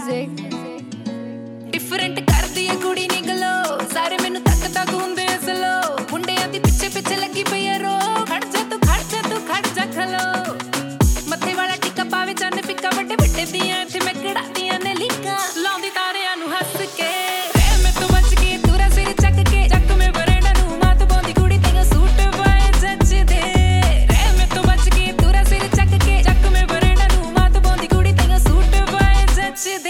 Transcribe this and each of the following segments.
music different कर दी है कुड़ी निकलो सारे मैनू तक तक हुंदे स्लो मुंडियां दी पिछे पिछे लगी पई है रो खड़ जा खलो मथे वाला टिक्का पावे चन्ने पिक्का बड़े बड़े दियां इत्थे मैं कड़ा दियां ने लीका लाउंदी तारियां नू हੱਸ के रे मैं तो बच के तूरा सिर चक के जक में बरेड़ा नू मात बोंदी कुड़ी तेगा सूट पाए जच दे रे मैं तो बच के तूरा सिर चक के जक में बरेड़ा नू मात बोंदी कुड़ी तेगा सूट पाए जच दे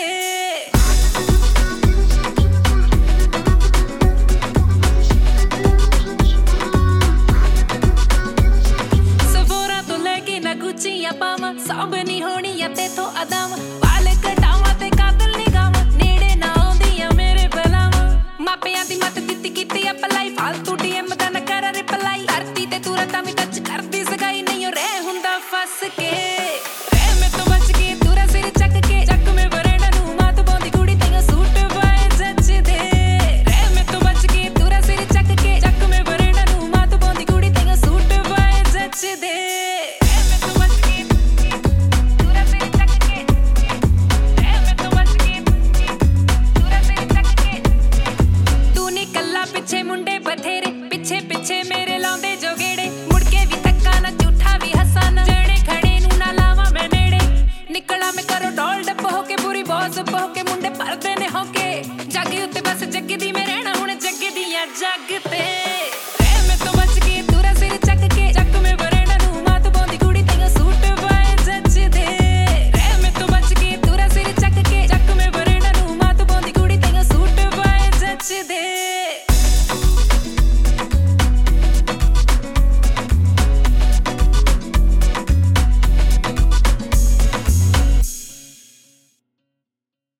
गुचियां पावा सब नहीं होनी या ते तो अदाम वाले कटावा ते कातल निगावा नेड़े ना आउंदियां मेरे बलावा मापियां दी मत दित्ती कीती अपलाई फालतू डीएम दा न कर रिप्लाई धरती ते तू रता मी टच करदी सगाई नहीं रे हुंदा फस के रे मैं तो बच के तूरा सिर चक के जक में बरेड़ा नू मात बोंदी कुड़ी तेगा सूट पाए जच दे रे मैं तो बच के तूरा सिर चक के जक में बरेड़ा नू मात बोंदी कुड़ी तेगा सूट पाए जच दे पिछे मुंडे बथेरे पिछे पिछे मेरे लाउंदे जो गेड़े मुड़ के भी तक्का ना झूठा भी हंसा ना जने खड़े नू ना लावा मैं नेड़े निकला मैं करो डोल डप होके पूरी बॉस होके मुंडे परदे ने होके जग उत्ते बस जग दी मैं रहना हुण जग दियां जग ते